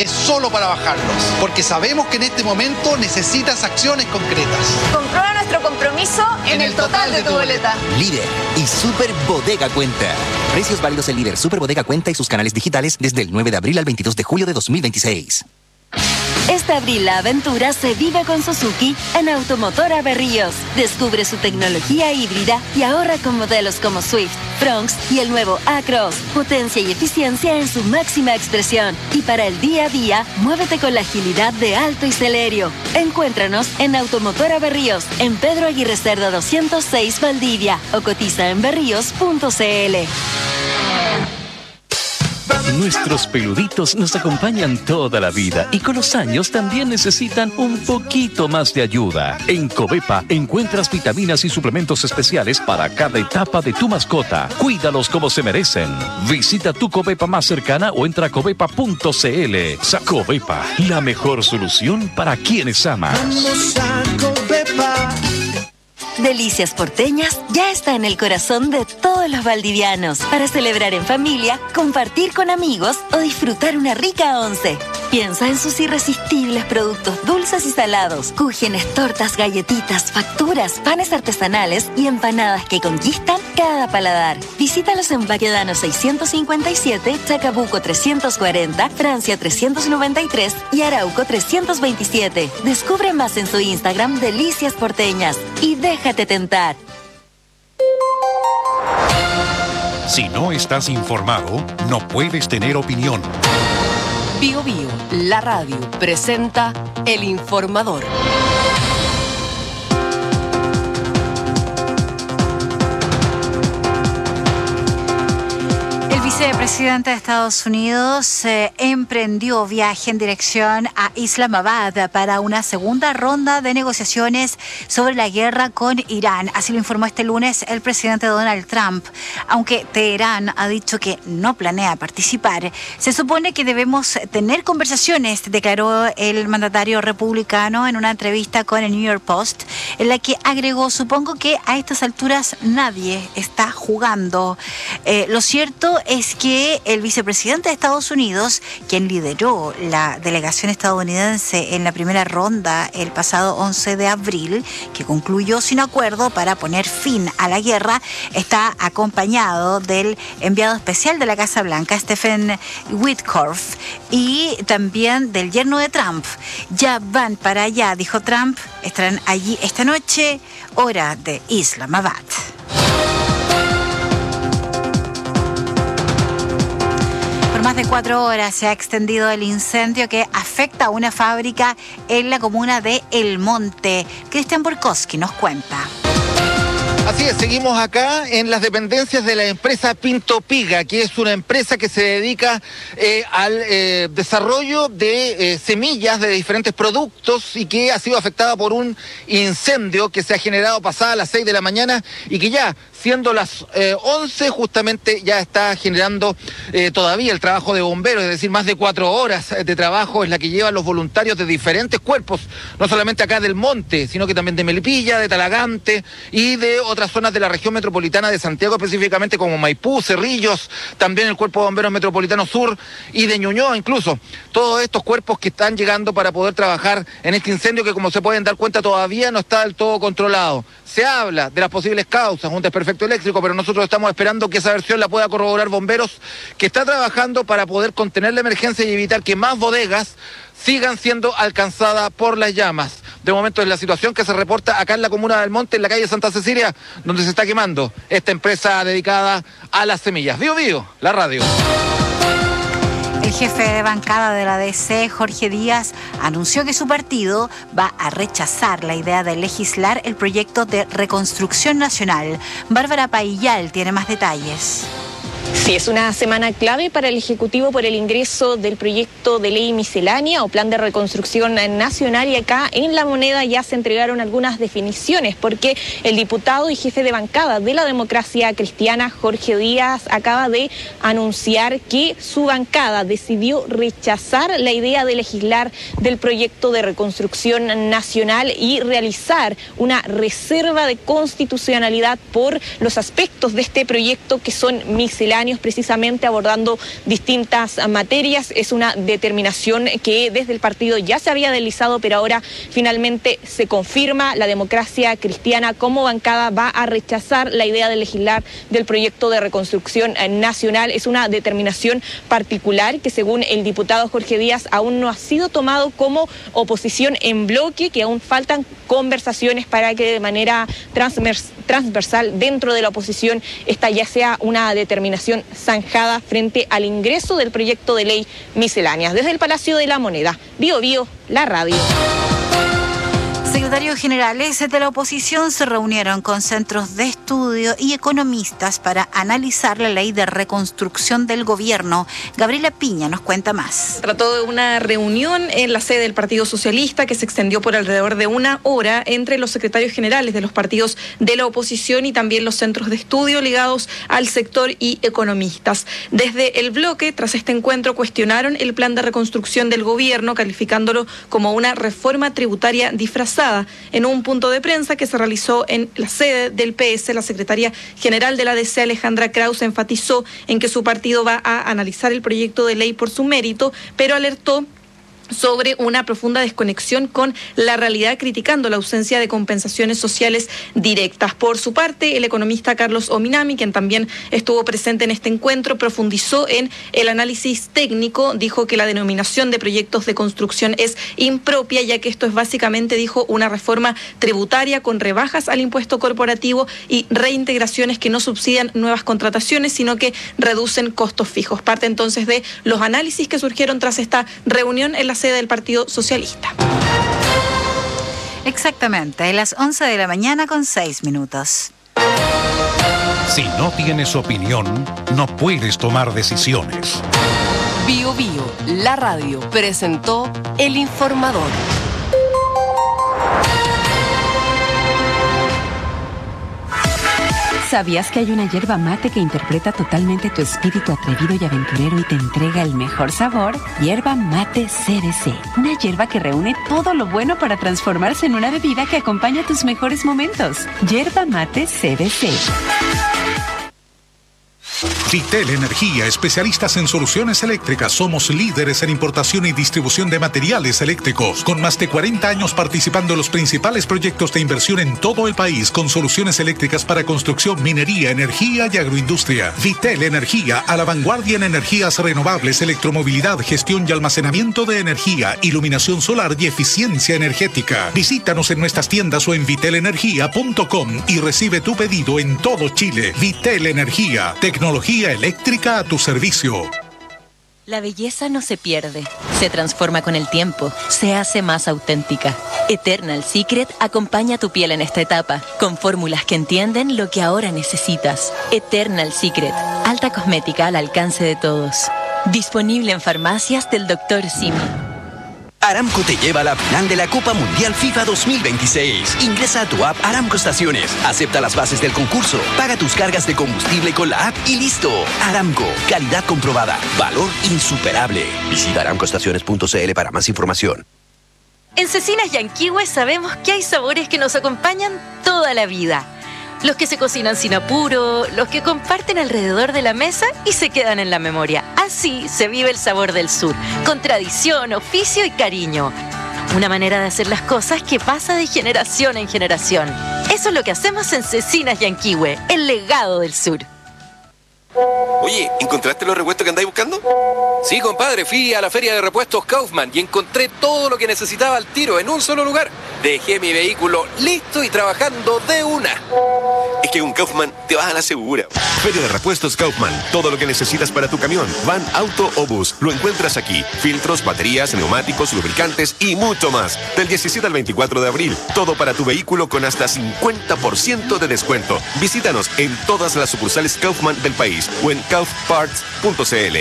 es solo para bajarlos, porque sabemos que en este momento necesitas acciones concretas. Comprueba nuestro compromiso en el total de tu boleta. Líder y Super Bodega Cuenta. Precios válidos en Líder, Super Bodega Cuenta y sus canales digitales desde el 9 de abril al 22 de julio de 2026. Este abril la aventura se vive con Suzuki en Automotora Berríos. Descubre su tecnología híbrida y ahorra con modelos como Swift, Bronx y el nuevo A-Cross. Potencia y eficiencia en su máxima expresión. Y para el día a día, muévete con la agilidad de Alto y Celerio. Encuéntranos en Automotora Berríos, en Pedro Aguirre Cerda 206 Valdivia o cotiza en berríos.cl. Nuestros peluditos nos acompañan toda la vida y con los años también necesitan un poquito más de ayuda. En Covepa encuentras vitaminas y suplementos especiales para cada etapa de tu mascota. Cuídalos como se merecen. Visita tu Covepa más cercana o entra a covepa.cl. Covepa, la mejor solución para quienes amas. Vamos a Covepa. Delicias Porteñas ya está en el corazón de todos los valdivianos para celebrar en familia, compartir con amigos o disfrutar una rica once. Piensa en sus irresistibles productos dulces y salados, cúgenes, tortas, galletitas, facturas, panes artesanales y empanadas que conquistan cada paladar. Visítalos en Baquedano 657, Chacabuco 340, Francia 393 y Arauco 327. Descubre más en su Instagram Delicias Porteñas y déjate tentar. Si no estás informado, no puedes tener opinión. Bio Bio, la radio, presenta El Informador. El vicepresidente de Estados Unidos emprendió viaje en dirección a Islamabad para una segunda ronda de negociaciones sobre la guerra con Irán. Así lo informó este lunes el presidente Donald Trump. Aunque Teherán ha dicho que no planea participar, se supone que debemos tener conversaciones, declaró el mandatario republicano en una entrevista con el New York Post, en la que agregó: supongo que a estas alturas nadie está jugando. Lo cierto es que el vicepresidente de Estados Unidos, quien lideró la delegación estadounidense en la primera ronda el pasado 11 de abril, que concluyó sin acuerdo para poner fin a la guerra, está acompañado del enviado especial de la Casa Blanca, Stephen Witkoff, y también del yerno de Trump. Ya van para allá, dijo Trump, estarán allí esta noche, hora de Islamabad. Por más de 4 horas se ha extendido el incendio que afecta a una fábrica en la comuna de El Monte. Cristian Borkowski nos cuenta. Así es, seguimos acá en las dependencias de la empresa Pintopiga, que es una empresa que se dedica al desarrollo de semillas de diferentes productos y que ha sido afectada por un incendio que se ha generado pasada las 6 de la mañana y que ya, siendo las 11, justamente ya está generando todavía el trabajo de bomberos, es decir, más de 4 horas de trabajo es la que llevan los voluntarios de diferentes cuerpos, no solamente acá del Monte, sino que también de Melipilla, de Talagante y de otras zonas de la región metropolitana de Santiago, específicamente como Maipú, Cerrillos, también el Cuerpo de Bomberos Metropolitano Sur y de Ñuñoa incluso. Todos estos cuerpos que están llegando para poder trabajar en este incendio que, como se pueden dar cuenta, todavía no está del todo controlado. Se habla de las posibles causas, un desperfecto eléctrico, pero nosotros estamos esperando que esa versión la pueda corroborar Bomberos, que está trabajando para poder contener la emergencia y evitar que más bodegas sigan siendo alcanzadas por las llamas. De momento es la situación que se reporta acá en la comuna del Monte, en la calle Santa Cecilia, donde se está quemando esta empresa dedicada a las semillas. Bio Bio, la radio. El jefe de bancada de la DC, Jorge Díaz, anunció que su partido va a rechazar la idea de legislar el proyecto de reconstrucción nacional. Bárbara Paillal tiene más detalles. Sí, es una semana clave para el Ejecutivo por el ingreso del proyecto de ley miscelánea o plan de reconstrucción nacional, y acá en La Moneda ya se entregaron algunas definiciones porque el diputado y jefe de bancada de la Democracia Cristiana, Jorge Díaz, acaba de anunciar que su bancada decidió rechazar la idea de legislar del proyecto de reconstrucción nacional y realizar una reserva de constitucionalidad por los aspectos de este proyecto que son misceláneos misceláneos, precisamente abordando distintas materias. Es una determinación que desde el partido ya se había deslizado, pero ahora finalmente se confirma. La Democracia Cristiana como bancada va a rechazar la idea de legislar del proyecto de reconstrucción nacional. Es una determinación particular que, según el diputado Jorge Díaz, aún no ha sido tomado como oposición en bloque, que aún faltan conversaciones para que de manera transversal dentro de la oposición esta ya sea una determinación zanjada frente al ingreso del proyecto de ley misceláneas. Desde el Palacio de la Moneda, Bío Bío, la radio. Secretarios generales de la oposición se reunieron con centros de estudio y economistas para analizar la ley de reconstrucción del gobierno. Gabriela Piña nos cuenta más. Trató de una reunión en la sede del Partido Socialista que se extendió por alrededor de una hora entre los secretarios generales de los partidos de la oposición y también los centros de estudio ligados al sector y economistas. Desde el bloque, tras este encuentro, cuestionaron el plan de reconstrucción del gobierno, calificándolo como una reforma tributaria disfrazada. En un punto de prensa que se realizó en la sede del PS, la secretaria general de la DC, Alejandra Krause, enfatizó en que su partido va a analizar el proyecto de ley por su mérito, pero alertó sobre una profunda desconexión con la realidad, criticando la ausencia de compensaciones sociales directas. Por su parte, el economista Carlos Ominami, quien también estuvo presente en este encuentro, profundizó en el análisis técnico, dijo que la denominación de proyectos de construcción es impropia, ya que esto es básicamente, dijo, una reforma tributaria con rebajas al impuesto corporativo y reintegraciones que no subsidian nuevas contrataciones, sino que reducen costos fijos. Parte entonces de los análisis que surgieron tras esta reunión en la sede del Partido Socialista. Exactamente, a las 11 de la mañana con 6 minutos. Si no tienes opinión, no puedes tomar decisiones. Bío Bío, la radio, presentó El Informador. ¿Sabías que hay una yerba mate que interpreta totalmente tu espíritu atrevido y aventurero y te entrega el mejor sabor? Yerba mate CBC. Una yerba que reúne todo lo bueno para transformarse en una bebida que acompaña tus mejores momentos. Yerba mate CBC. Vitel Energía, especialistas en soluciones eléctricas. Somos líderes en importación y distribución de materiales eléctricos, con más de 40 años participando en los principales proyectos de inversión en todo el país, con soluciones eléctricas para construcción, minería, energía y agroindustria. Vitel Energía, a la vanguardia en energías renovables, electromovilidad, gestión y almacenamiento de energía, iluminación solar y eficiencia energética. Visítanos en nuestras tiendas o en vitelenergia.com y recibe tu pedido en todo Chile. Vitel Energía, tecnología eléctrica a tu servicio. La belleza no se pierde, se transforma con el tiempo, se hace más auténtica. Eternal Secret acompaña tu piel en esta etapa, con fórmulas que entienden lo que ahora necesitas. Eternal Secret, alta cosmética al alcance de todos. Disponible en farmacias del Dr. Simi. Aramco te lleva a la final de la Copa Mundial FIFA 2026. Ingresa a tu app Aramco Estaciones, acepta las bases del concurso, paga tus cargas de combustible con la app y listo. Aramco, calidad comprobada, valor insuperable. Visita aramcoestaciones.cl para más información. En Cecinas Yanquihue sabemos que hay sabores que nos acompañan toda la vida. Los que se cocinan sin apuro, los que comparten alrededor de la mesa y se quedan en la memoria. Así se vive el sabor del sur, con tradición, oficio y cariño. Una manera de hacer las cosas que pasa de generación en generación. Eso es lo que hacemos en Cecinas Yanquihue, el legado del sur. Oye, ¿encontraste los repuestos que andáis buscando? Sí, compadre, fui a la feria de repuestos Kaufman y encontré todo lo que necesitaba al tiro en un solo lugar. Dejé mi vehículo listo y trabajando de una. Es que con Kaufman te vas a la segura. Feria de repuestos Kaufman. Todo lo que necesitas para tu camión, van, auto o bus, lo encuentras aquí. Filtros, baterías, neumáticos, lubricantes y mucho más. Del 17 al 24 de abril. Todo para tu vehículo con hasta 50% de descuento. Visítanos en todas las sucursales Kaufman del país o en kaufparts.cl.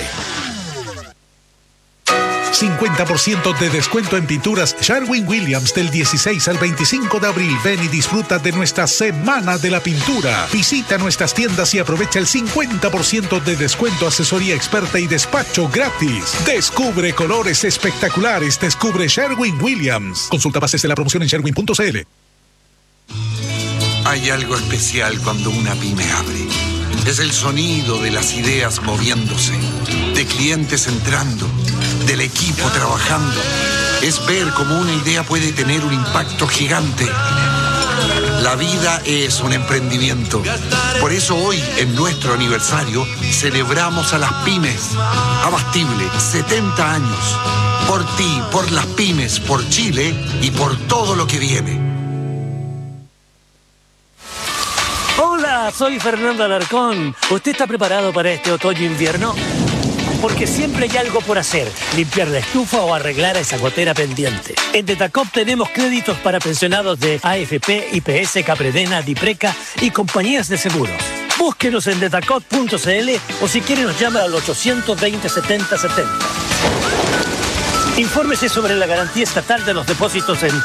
50% de descuento en pinturas Sherwin-Williams del 16 al 25 de abril. Ven y disfruta de nuestra Semana de la Pintura. Visita nuestras tiendas y aprovecha el 50% de descuento, asesoría experta y despacho gratis. Descubre colores espectaculares. Descubre Sherwin-Williams. Consulta bases de la promoción en sherwin.cl. Hay algo especial cuando una pyme abre. Es el sonido de las ideas moviéndose, de clientes entrando, del equipo trabajando. Es ver cómo una idea puede tener un impacto gigante. La vida es un emprendimiento. Por eso hoy, en nuestro aniversario, celebramos a las pymes. Abastible, 70 años. Por ti, por las pymes, por Chile y por todo lo que viene. Hola, soy Fernando Alarcón. ¿Usted está preparado para este otoño-invierno? Porque siempre hay algo por hacer, limpiar la estufa o arreglar esa gotera pendiente. En Detacop tenemos créditos para pensionados de AFP, IPS, Capredena, Dipreca y compañías de seguros. Búsquenos en detacop.cl o si quiere nos llama al 820-7070. Infórmese sobre la garantía estatal de los depósitos en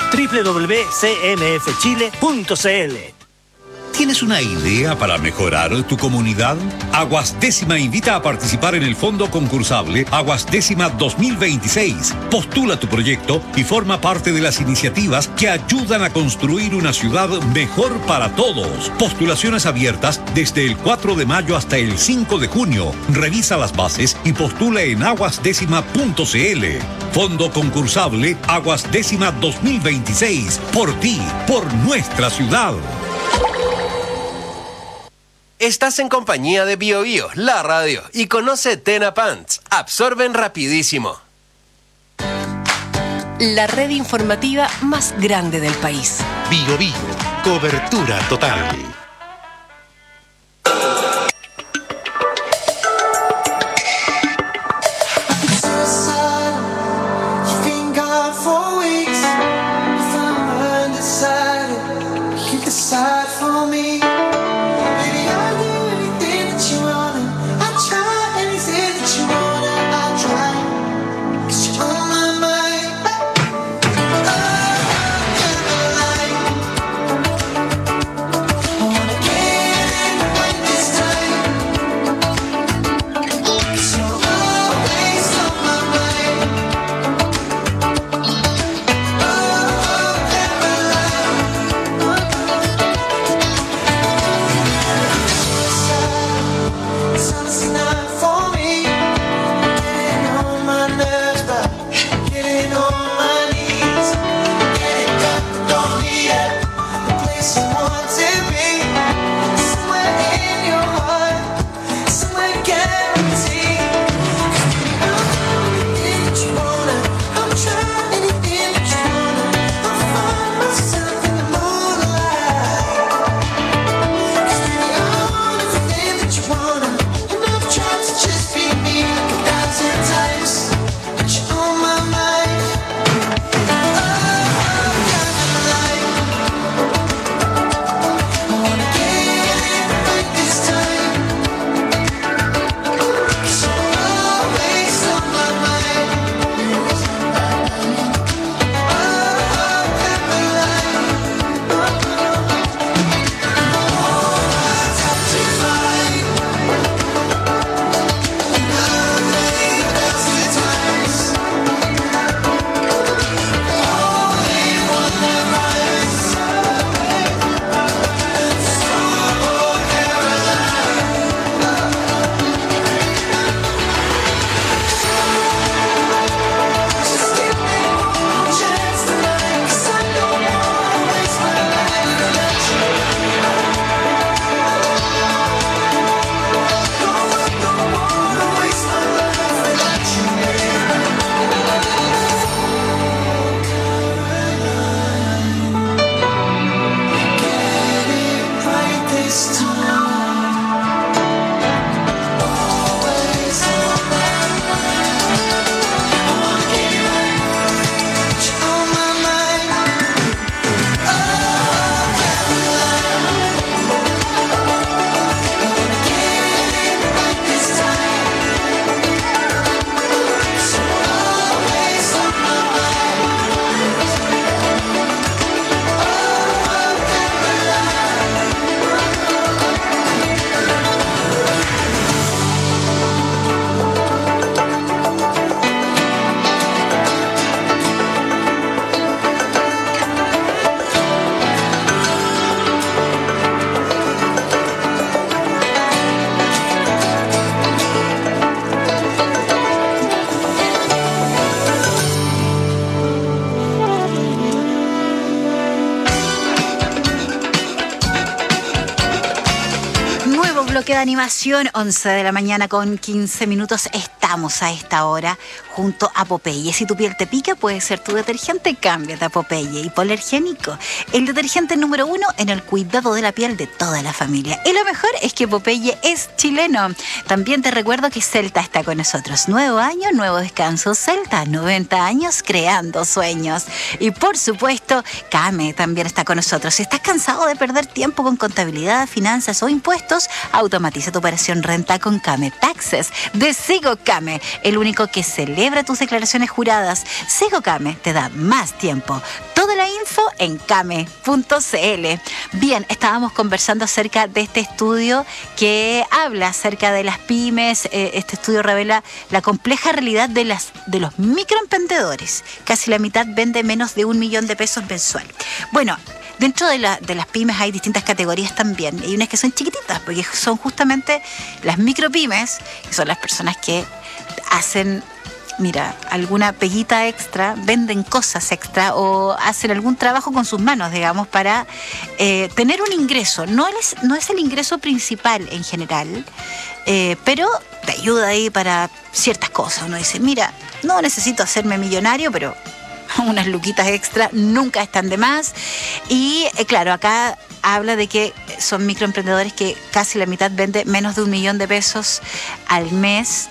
www.cmfchile.cl. ¿Tienes una idea para mejorar tu comunidad? Aguas Décima invita a participar en el fondo concursable Aguas Décima 2026. Postula tu proyecto y forma parte de las iniciativas que ayudan a construir una ciudad mejor para todos. Postulaciones abiertas desde el 4 de mayo hasta el 5 de junio. Revisa las bases y postula en aguasdécima.cl. Fondo concursable Aguas Décima 2026. Por ti, por nuestra ciudad. Estás en compañía de Bio Bio, la radio, y conoce Tena Pants. Absorben rapidísimo. La red informativa más grande del país. Bio Bio, cobertura total. Oh bloque de animación, 11 de la mañana con 15 minutos. Estamos a esta hora junto a Popeye. Si tu piel te pica, puede ser tu detergente, cámbiate a Popeye. Hipoalergénico, el detergente número 1 en el cuidado de la piel de toda la familia. Y lo mejor es que Popeye es chileno. También te recuerdo que Celta está con nosotros. Nuevo año, nuevo descanso. Celta, 90 años creando sueños. Y por supuesto, Came también está con nosotros. Si estás cansado de perder tiempo con contabilidad, finanzas o impuestos, automatiza tu operación renta con Came Taxes de Sigo Came, el único que celebra tus declaraciones juradas. Sigo Came te da más tiempo. Toda la info en came.cl. Bien, estábamos conversando acerca de este estudio que habla acerca de las pymes. Este estudio revela la compleja realidad de los microemprendedores. Casi la mitad vende menos de $1 millón mensual. Bueno, dentro de las pymes hay distintas categorías también. Hay unas que son chiquititas, porque son justamente las micropymes, que son las personas que hacen, alguna peguita extra, venden cosas extra o hacen algún trabajo con sus manos, digamos, para tener un ingreso. No es el ingreso principal en general, pero te ayuda ahí para ciertas cosas. Uno dice, no necesito hacerme millonario, pero unas luquitas extra nunca están de más. Y claro, acá habla de que son microemprendedores que casi la mitad vende menos de $1 millón al mes.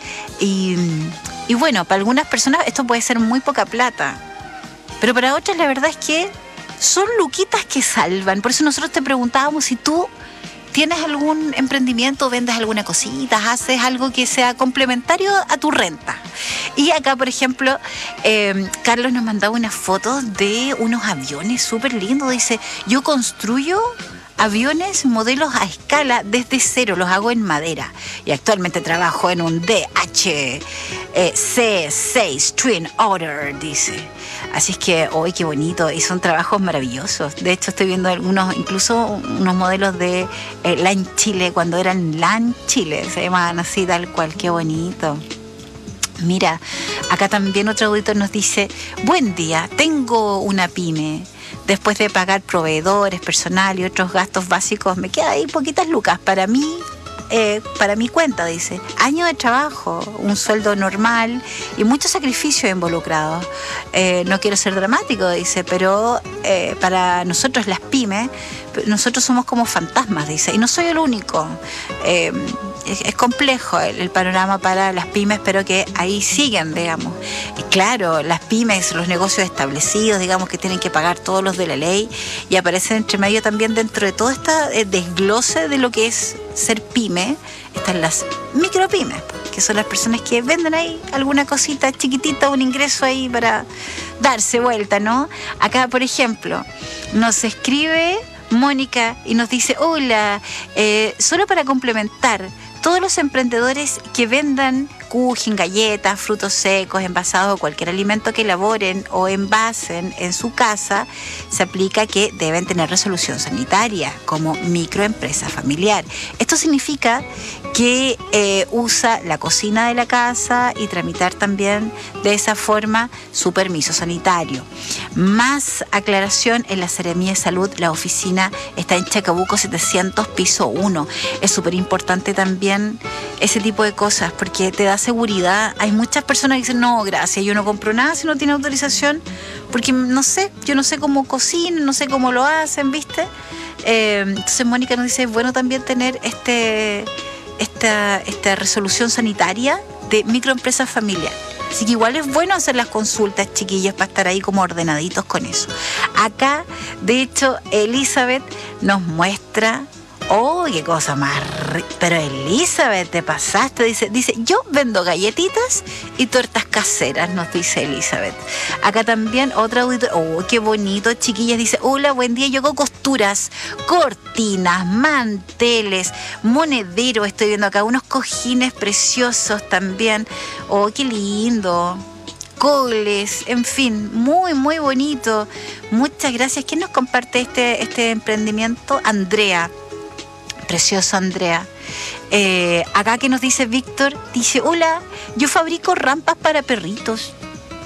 Y bueno, para algunas personas esto puede ser muy poca plata, pero para otras la verdad es que son luquitas que salvan. Por eso nosotros te preguntábamos si tú tienes algún emprendimiento, vendes alguna cosita, haces algo que sea complementario a tu renta. Y acá, por ejemplo, Carlos nos mandaba unas fotos de unos aviones súper lindos. Dice, yo construyo aviones, modelos a escala desde cero, los hago en madera. Y actualmente trabajo en un DHC-6 Twin Otter, dice. Así es que, ¡ay, qué bonito! Y son trabajos maravillosos. De hecho, estoy viendo incluso unos modelos de LAN Chile, cuando eran LAN Chile, se llamaban así, tal cual. ¡Qué bonito! Mira, acá también otro auditor nos dice, buen día, tengo una pyme. Después de pagar proveedores, personal y otros gastos básicos, me queda ahí poquitas lucas para mí. Para mi cuenta, dice. Año de trabajo, un sueldo normal y muchos sacrificios involucrados. No quiero ser dramático, dice, pero para nosotros las pymes, nosotros somos como fantasmas, dice, y no soy el único. Es complejo el panorama para las pymes, pero que ahí siguen, digamos. Y claro, las pymes, los negocios establecidos, digamos, que tienen que pagar todos los de la ley, y aparecen entre medio también dentro de todo este desglose de lo que es ser pyme, están las micropymes, que son las personas que venden ahí alguna cosita chiquitita, un ingreso ahí para darse vuelta, ¿no? Acá, por ejemplo, nos escribe Mónica y nos dice, hola, solo para complementar, todos los emprendedores que vendan kuchen, galletas, frutos secos, envasados o cualquier alimento que elaboren o envasen en su casa, se aplica que deben tener resolución sanitaria como microempresa familiar. Esto significa que usa la cocina de la casa y tramitar también de esa forma su permiso sanitario. Más aclaración en la Seremía de Salud, la oficina está en Chacabuco 700, piso 1. Es súper importante también ese tipo de cosas porque te da seguridad. Hay muchas personas que dicen, no, gracias, yo no compro nada si no tiene autorización, porque no sé, yo no sé cómo cocinan, no sé cómo lo hacen, ¿viste? Entonces Mónica nos dice, bueno, también tener esta resolución sanitaria de microempresas familiares. Así que igual es bueno hacer las consultas, chiquillas, para estar ahí como ordenaditos con eso. Acá, de hecho, Elizabeth nos muestra... ¡Oh, qué cosa más rica! Pero Elizabeth, te pasaste. Dice, yo vendo galletitas y tortas caseras, nos dice Elizabeth. Acá también otra auditor. ¡Oh, qué bonito, chiquillas! Dice, hola, buen día. Yo hago costuras, cortinas, manteles, monedero. Estoy viendo acá unos cojines preciosos también. ¡Oh, qué lindo! Coles, en fin, muy, muy bonito. Muchas gracias. ¿Quién nos comparte este emprendimiento? Andrea. Precioso, Andrea. Acá que nos dice Víctor, dice, hola, yo fabrico rampas para perritos.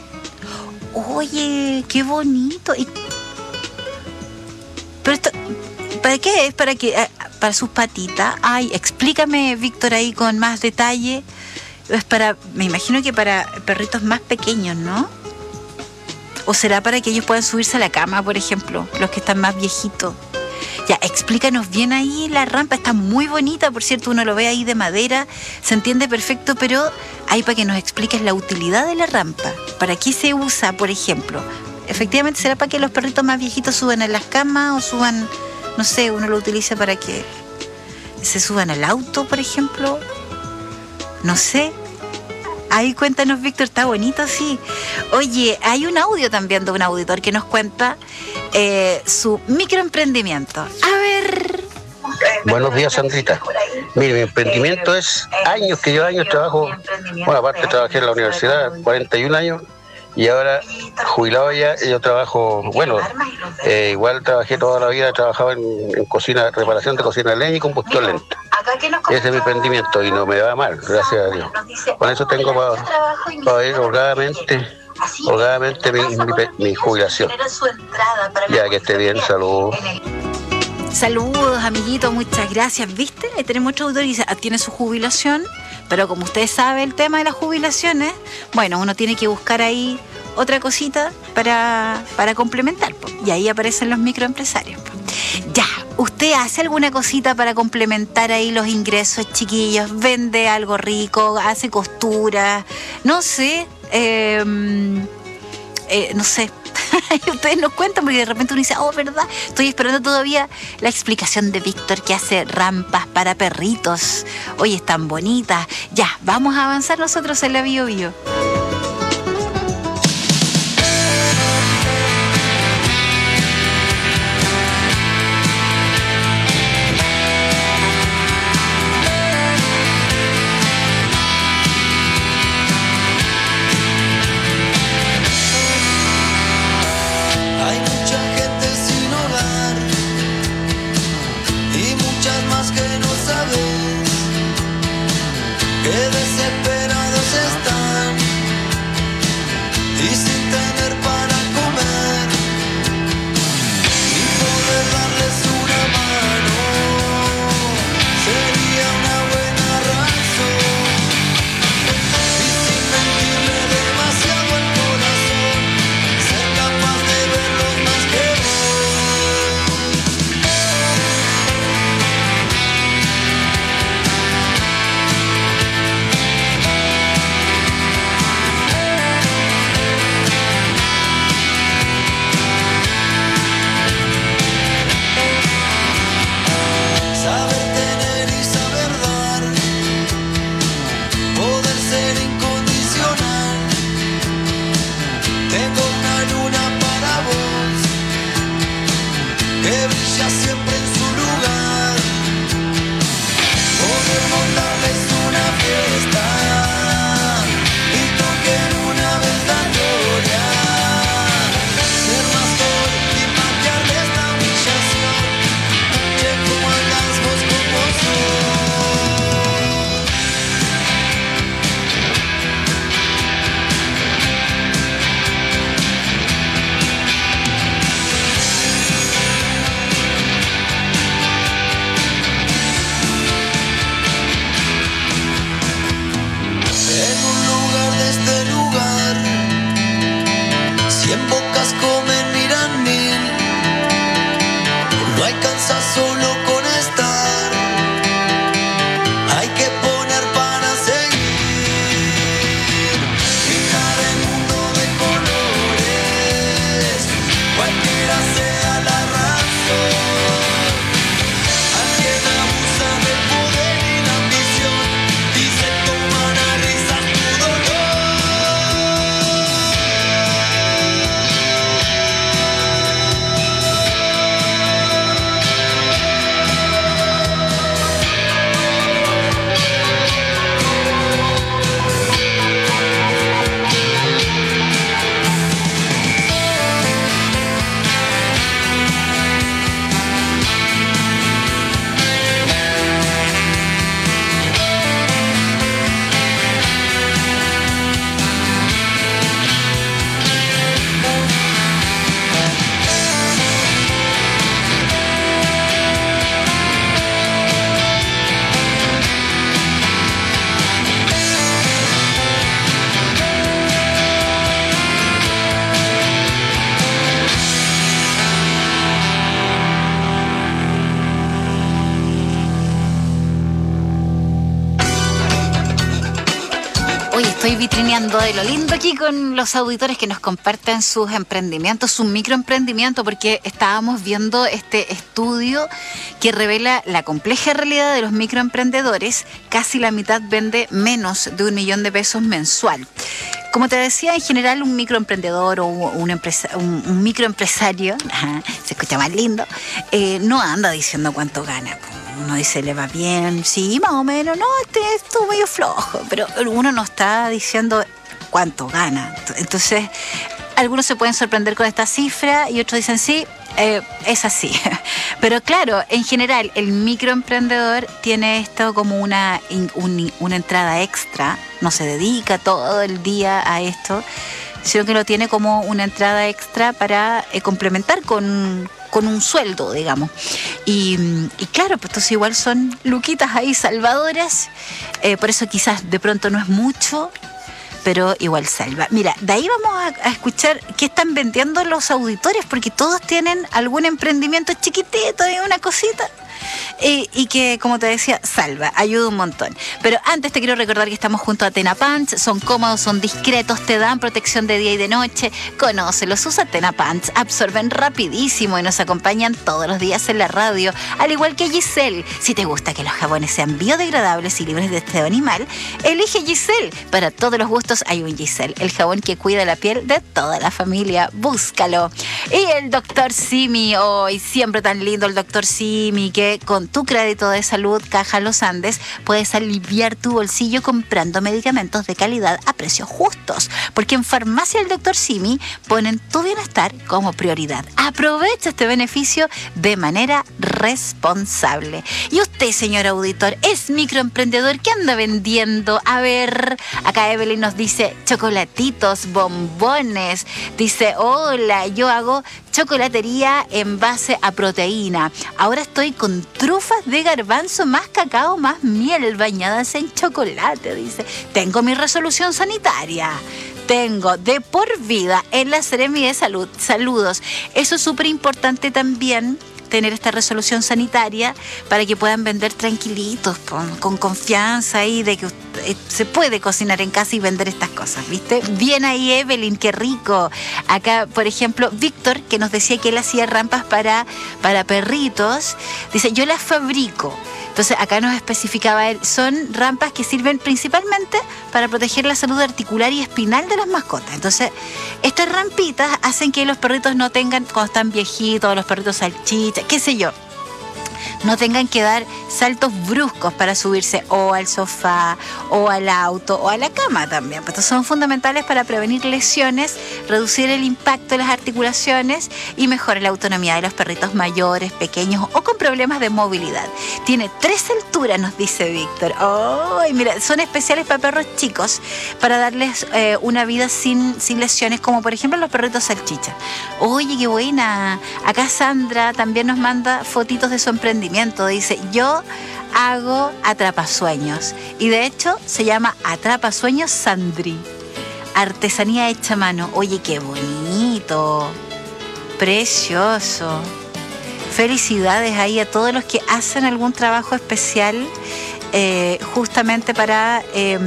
Oye, qué bonito. Pero esto, ¿para qué es? ¿Para que para sus patitas. Ay, explícame, Víctor, ahí con más detalle. Es me imagino que para perritos más pequeños, ¿no? ¿O será para que ellos puedan subirse a la cama, por ejemplo, los que están más viejitos? Ya, explícanos bien ahí. La rampa está muy bonita, por cierto, uno lo ve ahí de madera, se entiende perfecto, pero ahí para que nos expliques la utilidad de la rampa. ¿Para qué se usa, por ejemplo? Efectivamente, ¿será para que los perritos más viejitos suban a las camas o suban, no sé, uno lo utiliza para que se suban al auto, por ejemplo? No sé. Ahí cuéntanos, Víctor, está bonito, sí. Oye, hay un audio también de un auditor que nos cuenta su microemprendimiento. A ver. Buenos días, Sandrita. Mire, mi emprendimiento es años, que yo trabajo. Bueno, aparte trabajé en la universidad 41 años y ahora jubilado ya, yo trabajo, bueno, igual trabajé toda la vida, he trabajado en cocina, reparación de cocina de leña y combustión lenta. Ese es mi emprendimiento y no me va mal, gracias a Dios. Con eso tengo para ir holgadamente mi jubilación. Ya que esté bien, saludos. Saludos, amiguito, muchas gracias. ¿Viste? Ahí tenemos otro autor y dice, tiene su jubilación, pero como ustedes saben el tema de las jubilaciones, bueno, uno tiene que buscar ahí otra cosita para complementar, po. Y ahí aparecen los microempresarios, po. Ya, ¿usted hace alguna cosita para complementar ahí los ingresos, chiquillos? ¿Vende algo rico? ¿Hace costura? No sé, no sé. Ustedes nos cuentan porque de repente uno dice, oh, ¿verdad? Estoy esperando todavía la explicación de Víctor que hace rampas para perritos. Oye, están bonitas. Ya, vamos a avanzar nosotros en la Bio Bio. Qué desesperados están vitrineando de lo lindo aquí con los auditores que nos comparten sus emprendimientos, su microemprendimiento, porque estábamos viendo este estudio que revela la compleja realidad de los microemprendedores. Casi la mitad vende menos de $1.000.000 mensual. Como te decía, en general un microemprendedor o un microempresario, se escucha más lindo, no anda diciendo cuánto gana. Uno dice, le va bien, sí, más o menos, no, esto medio flojo, pero uno no está diciendo cuánto gana. Entonces, algunos se pueden sorprender con esta cifra y otros dicen, sí, es así. Pero claro, en general, el microemprendedor tiene esto como una entrada extra, no se dedica todo el día a esto, sino que lo tiene como una entrada extra para complementar con un sueldo, digamos. Y claro, pues entonces igual son luquitas ahí salvadoras, por eso quizás de pronto no es mucho, pero igual salva. Mira, de ahí vamos a escuchar qué están vendiendo los auditores, porque todos tienen algún emprendimiento chiquitito y una cosita. Y que, como te decía, salva, ayuda un montón. Pero antes te quiero recordar que estamos junto a Tena Pants. Son cómodos, son discretos, te dan protección de día y de noche. Conócelos, usa Tena Pants, absorben rapidísimo y nos acompañan todos los días en la radio, al igual que Giselle. Si te gusta que los jabones sean biodegradables y libres de esteo animal, elige Giselle. Para todos los gustos hay un Giselle, el jabón que cuida la piel de toda la familia. Búscalo. Y el Dr. Simi, hoy siempre tan lindo el Dr. Simi, que con tu crédito de salud Caja Los Andes puedes aliviar tu bolsillo comprando medicamentos de calidad a precios justos, porque en Farmacia del Dr. Simi ponen tu bienestar como prioridad. Aprovecha este beneficio de manera responsable. Y usted, señor auditor, es microemprendedor, ¿qué anda vendiendo? A ver, acá Evelyn nos dice chocolatitos, bombones. Dice, hola, yo hago chocolatería en base a proteína. Ahora estoy con trufas de garbanzo, más cacao, más miel, bañadas en chocolate, dice. Tengo mi resolución sanitaria. Tengo de por vida en la Seremi de Salud. Saludos. Eso es súper importante también, tener esta resolución sanitaria para que puedan vender tranquilitos, con confianza ahí de que se puede cocinar en casa y vender estas cosas, ¿viste? Bien ahí, Evelyn, qué rico. Acá, por ejemplo, Víctor, que nos decía que él hacía rampas para perritos, dice, yo las fabrico. Entonces, acá nos especificaba él, son rampas que sirven principalmente para proteger la salud articular y espinal de las mascotas. Entonces, estas rampitas hacen que los perritos no tengan, cuando están viejitos, los perritos salchichas, qué sé yo, no tengan que dar saltos bruscos para subirse o al sofá, o al auto, o a la cama también. Pues son fundamentales para prevenir lesiones, reducir el impacto de las articulaciones y mejorar la autonomía de los perritos mayores, pequeños o con problemas de movilidad. Tiene 3 alturas, nos dice Víctor. ¡Oh! Mira, son especiales para perros chicos, para darles una vida sin lesiones, como por ejemplo los perritos salchicha. Oye, qué buena. Acá Sandra también nos manda fotitos de su emprendimiento. Dice, yo hago atrapasueños y de hecho se llama Atrapasueños Sandri, artesanía hecha a mano. Oye, qué bonito, precioso. Felicidades ahí a todos los que hacen algún trabajo especial justamente para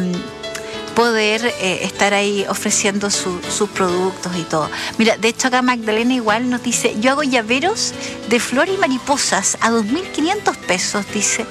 poder estar ahí ofreciendo sus productos y todo. Mira, de hecho acá Magdalena igual nos dice, yo hago llaveros de flor y mariposas a $2.500, dice.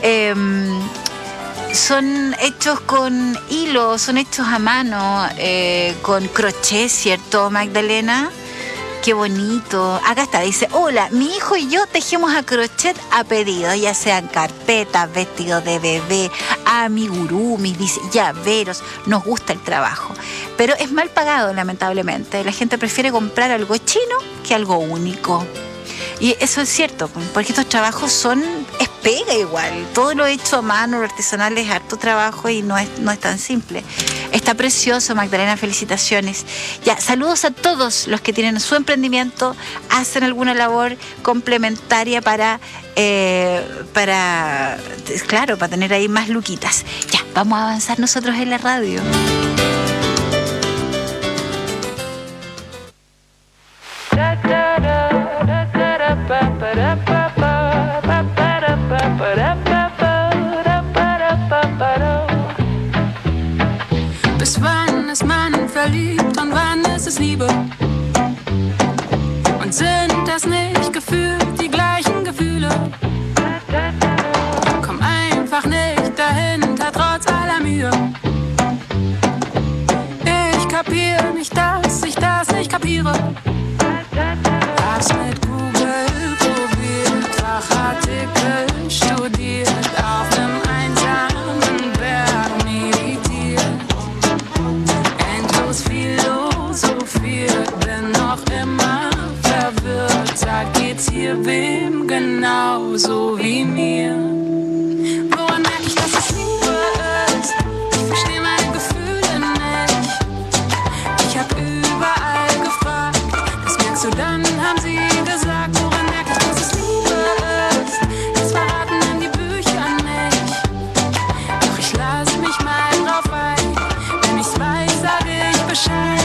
Son hechos con hilo, son hechos a mano, con crochet, ¿cierto, Magdalena? Qué bonito. Acá está, dice, hola, mi hijo y yo tejemos a crochet a pedido, ya sean carpetas, vestidos de bebé, amigurumis, dice, llaveros. Nos gusta el trabajo, pero es mal pagado, lamentablemente. La gente prefiere comprar algo chino que algo único. Y eso es cierto, porque estos trabajos es pega igual. Todo lo hecho a mano, lo artesanal es harto trabajo y no es tan simple. Está precioso, Magdalena, felicitaciones. Ya, saludos a todos los que tienen su emprendimiento, hacen alguna labor complementaria para tener ahí más luquitas. Ya, vamos a avanzar nosotros en la radio. But sind das nicht gefühlt die gleichen Gefühle. Komm einfach nicht dahinter, trotz aller Mühe. Ich kapiere nicht, dass ich das nicht kapiere. Hab's mit Google probiert, Fachartikel studiert, auf nem einsamen Berg meditiert. Endlos philosophiert, bin noch immer verwirrt. Sag, geht's hier wem genauso wie mir? Woran merk ich, dass es Liebe ist? Ich versteh meine Gefühle nicht. Ich hab überall gefragt, das merkst du dann, haben sie gesagt. Woran merk ich, dass es Liebe ist? Das verraten in die Bücher nicht. Doch ich lass mich mal drauf ein. Wenn ich's weiß, sag ich Bescheid.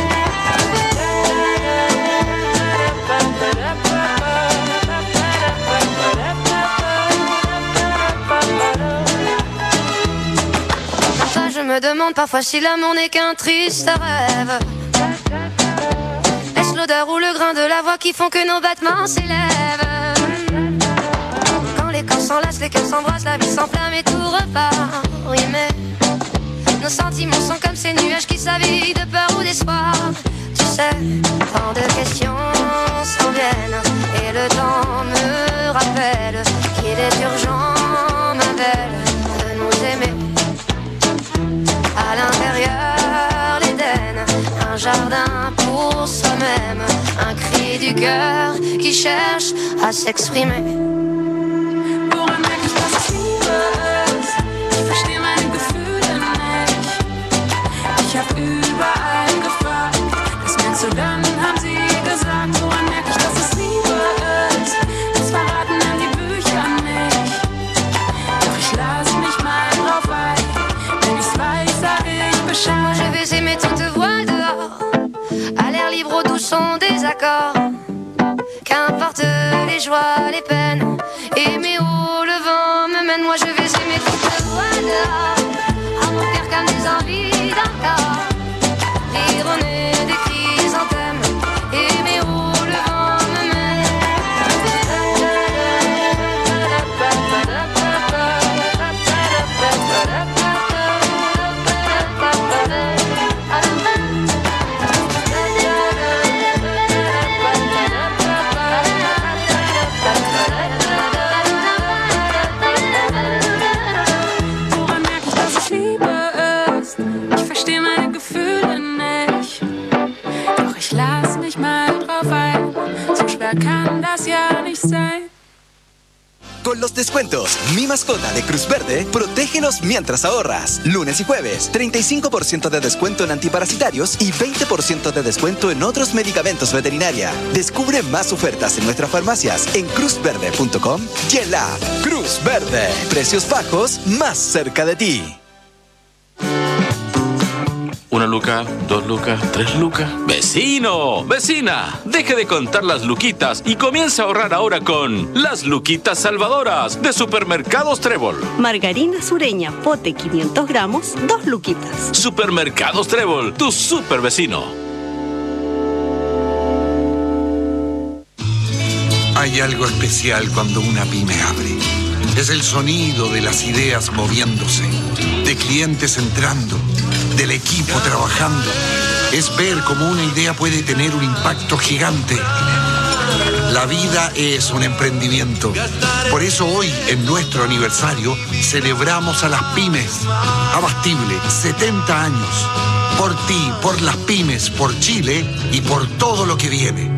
Je me demande parfois si l'amour n'est qu'un triste rêve. Est-ce l'odeur ou le grain de la voix qui font que nos battements s'élèvent? Quand les corps s'enlacent, les cœurs s'embrassent, la vie s'enflamme et tout repart. Oui mais nos sentiments sont comme ces nuages qui s'habillent de peur ou d'espoir. Tu sais, tant de questions s'en viennent et le temps me rappelle qu'il est urgent, ma belle, de nous aimer. À l'intérieur, l'Éden, un jardin pour soi-même, un cri du cœur qui cherche à s'exprimer. Woran merk ich, dass es Liebe ist? Ich versteh meine Gefühle nicht. Ich hab überall gefragt, das merkst du dann, haben sie gesagt. Woran merk ich, dass es Liebe ist? Das verraten dann die Bücher nicht. Doch ich lass mich mal drauf ein. Wenn ich's weiß, sag ich Bescheid. Moi je vais aimer tant te voir dehors, à l'air libre au doux son des accords. Qu'importe les joies, les peines, aimer où le vent me mène. Moi je vais aimer tant te voir dehors, à mon cœur comme des envies d'un corps. Ironer des chrysanthèmes, aimer où le vent me mène. Woran merk ich, dass es Liebe ist? Ich versteh meine Gefühle nicht. Doch ich lass mich mal drauf ein. So schwer kann das ja nicht sein. Con los descuentos, Mi Mascota de Cruz Verde, protégenos mientras ahorras. Lunes y jueves, 35% de descuento en antiparasitarios y 20% de descuento en otros medicamentos veterinaria. Descubre más ofertas en nuestras farmacias en cruzverde.com y en la app Cruz Verde. Precios bajos más cerca de ti. 1 luca, 2 lucas, 3 lucas. ¡Vecino! ¡Vecina! Deje de contar las luquitas y comienza a ahorrar ahora con las luquitas salvadoras de Supermercados Trébol. Margarina sureña, pote 500 gramos, 2 luquitas. Supermercados Trébol, tu super vecino. Hay algo especial cuando una pyme abre. Es el sonido de las ideas moviéndose, de clientes entrando, del equipo trabajando. Es ver cómo una idea puede tener un impacto gigante. La vida es un emprendimiento. Por eso hoy, en nuestro aniversario, celebramos a las pymes. Abastible, 70 años. Por ti, por las pymes, por Chile y por todo lo que viene.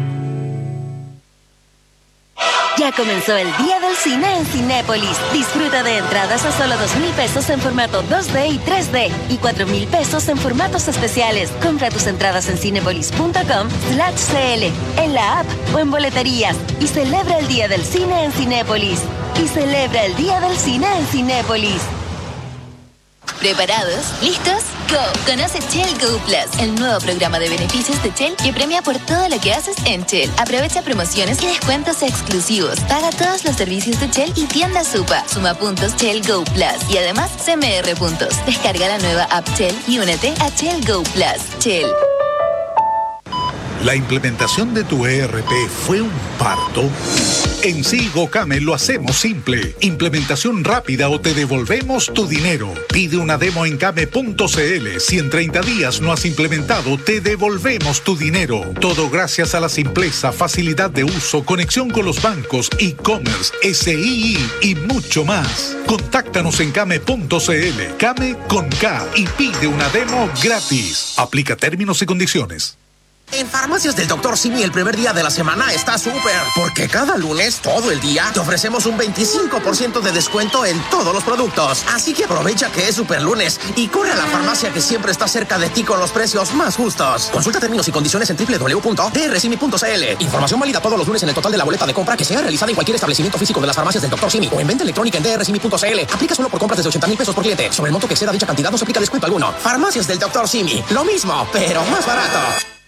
Ya comenzó el Día del Cine en Cinépolis. Disfruta de entradas a solo 2,000 pesos en formato 2D y 3D y 4,000 pesos en formatos especiales. Compra tus entradas en cinepolis.com/cl, en la app o en boleterías y celebra el Día del Cine en Cinépolis. Y celebra el Día del Cine en Cinépolis. ¿Preparados? ¿Listos? ¡Go! Conoce Shell Go Plus, el nuevo programa de beneficios de Shell que premia por todo lo que haces en Shell. Aprovecha promociones y descuentos exclusivos. Paga todos los servicios de Shell y tienda Supa. Suma puntos Shell Go Plus y además CMR puntos. Descarga la nueva app Shell y únete a Shell Go Plus. Shell. ¿La implementación de tu ERP fue un parto? En Sigo Came lo hacemos simple. Implementación rápida o te devolvemos tu dinero. Pide una demo en came.cl. Si en 30 días no has implementado, te devolvemos tu dinero. Todo gracias a la simpleza, facilidad de uso, conexión con los bancos, e-commerce, SII y mucho más. Contáctanos en came.cl. Came con K y pide una demo gratis. Aplica términos y condiciones. En Farmacias del Dr. Simi el primer día de la semana está súper, porque cada lunes, todo el día, te ofrecemos un 25% de descuento en todos los productos. Así que aprovecha que es super lunes y corre a la farmacia que siempre está cerca de ti con los precios más justos. Consulta términos y condiciones en www.drsimi.cl. Información válida todos los lunes en el total de la boleta de compra que sea realizada en cualquier establecimiento físico de las Farmacias del Dr. Simi o en venta electrónica en drsimi.cl. Aplica solo por compras desde 80,000 pesos por cliente. Sobre el monto que exceda dicha cantidad no se aplica descuento alguno. Farmacias del Dr. Simi. Lo mismo, pero más barato.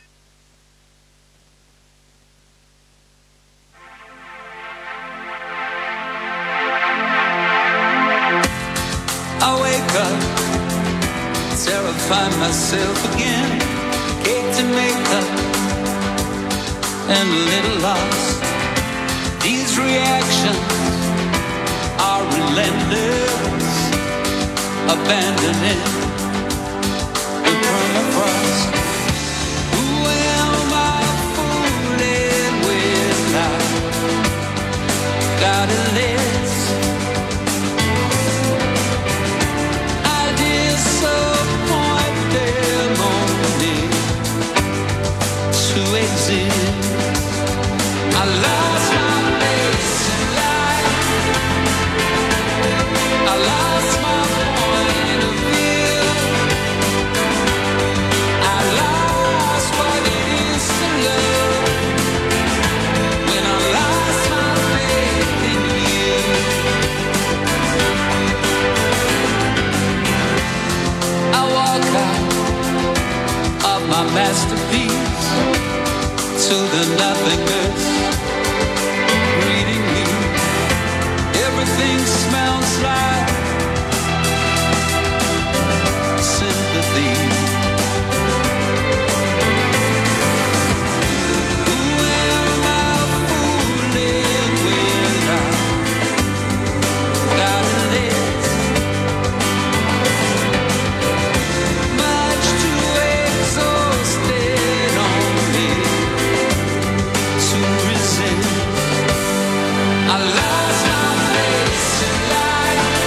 Find myself again, caked in makeup and a little lost. These reactions are relentless, abandoning the permafrost. Who am I fooling with now? Got a list. I lost my place in life. I lost my point of view. I lost what it is to love when I lost my faith in you. I walk out of my masterpiece to the nothingness, reading me. Everything smells like sympathy. Who am I fooling with? I got a list, much too exhausted on me to resist. I lost my place in life.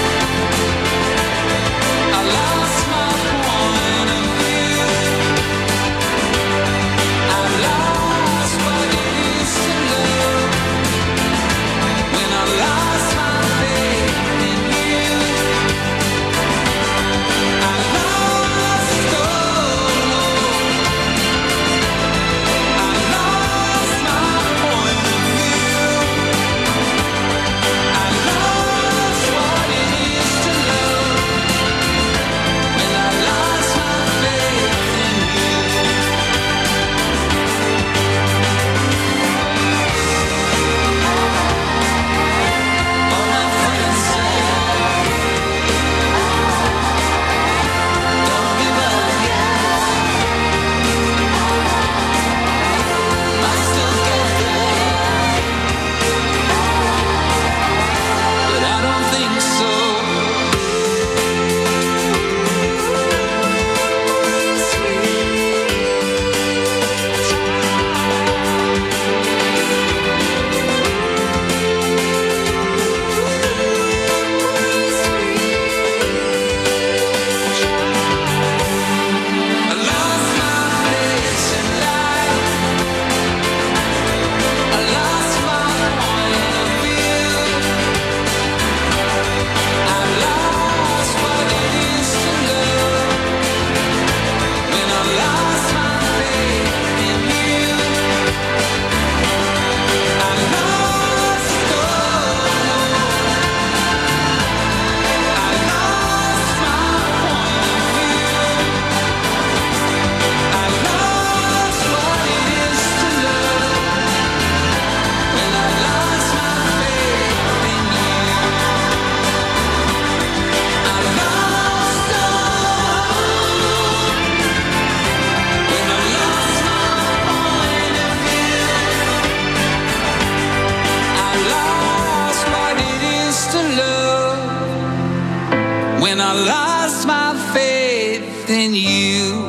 I lost my faith in you.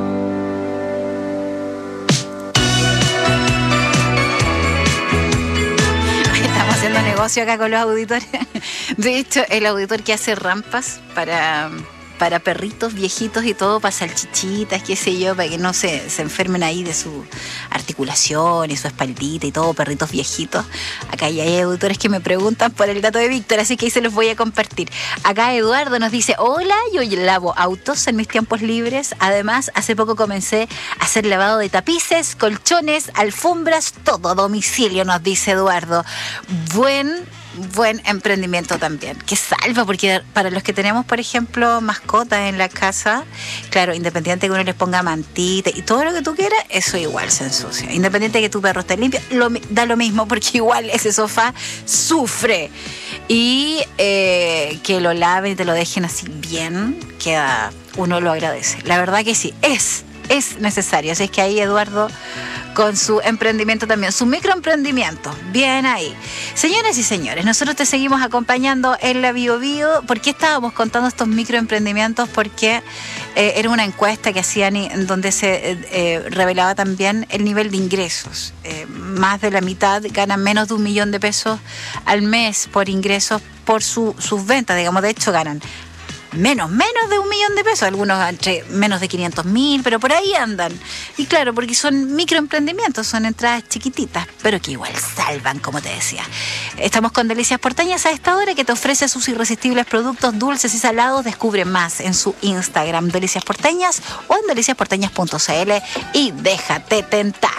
Estamos haciendo negocio acá con los auditores. De hecho, el auditor que hace rampas para perritos viejitos y todo, para salchichitas, qué sé yo, para que no se enfermen ahí de su articulación y su espaldita y todo, perritos viejitos. Acá ya hay auditores que me preguntan por el dato de Víctor, así que ahí se los voy a compartir. Acá Eduardo nos dice: hola, yo lavo autos en mis tiempos libres. Además, hace poco comencé a hacer lavado de tapices, colchones, alfombras, todo a domicilio, nos dice Eduardo. Buen emprendimiento también, que salva, porque para los que tenemos, por ejemplo, mascotas en la casa, claro, independiente que uno les ponga mantita y todo lo que tú quieras, eso igual se ensucia. Independiente de que tu perro esté limpio, da lo mismo, porque igual ese sofá sufre. Y que lo laven y te lo dejen así bien, uno lo agradece. La verdad que sí, es necesario. Así es que ahí Eduardo con su emprendimiento también, su microemprendimiento, bien ahí. Señoras y señores, nosotros te seguimos acompañando en la Bio Bio. ¿Por qué estábamos contando estos microemprendimientos? Porque era una encuesta que hacían en donde se revelaba también el nivel de ingresos. Más de la mitad ganan menos de $1 millón al mes por ingresos por sus ventas, digamos. De hecho, ganan menos de $1 millón, algunos entre menos de 500.000, pero por ahí andan. Y claro, porque son microemprendimientos, son entradas chiquititas, pero que igual salvan, como te decía. Estamos con Delicias Porteñas a esta hora, que te ofrece sus irresistibles productos dulces y salados. Descubre más en su Instagram, Delicias Porteñas, o en deliciasporteñas.cl, y déjate tentar.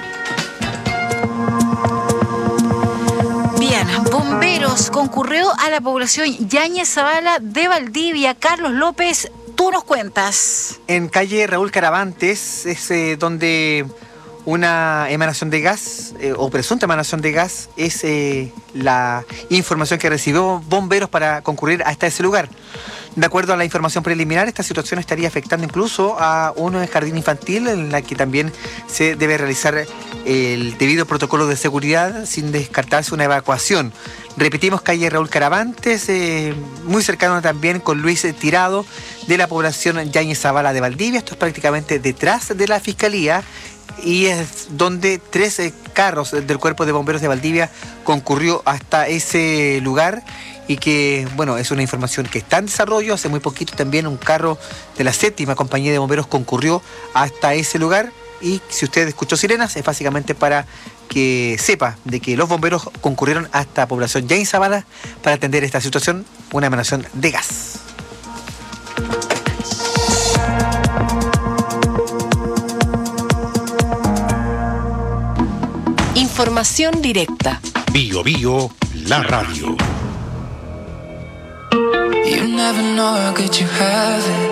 Bien, bomberos concurrió a la población Yáñez Zavala de Valdivia. Carlos López, tú nos cuentas. En calle Raúl Caravantes es donde una emanación de gas, o presunta emanación de gas, es la información que recibió bomberos para concurrir hasta ese lugar. De acuerdo a la información preliminar, esta situación estaría afectando incluso a un jardín infantil, en la que también se debe realizar el debido protocolo de seguridad, sin descartarse una evacuación. Repetimos, calle Raúl Caravantes, muy cercano también con Luis Tirado, de la población Yáñez Zavala de Valdivia. Esto es prácticamente detrás de la Fiscalía, y es donde 13 carros del Cuerpo de Bomberos de Valdivia concurrió hasta ese lugar. Y que, bueno, es una información que está en desarrollo. Hace muy poquito también un carro de la 7ª Compañía de Bomberos concurrió hasta ese lugar. Y si usted escuchó sirenas, es básicamente para que sepa de que los bomberos concurrieron hasta población Yáñez Zavala para atender esta situación, una emanación de gas. Información directa. Bio Bio, la radio. You never know how good you have it,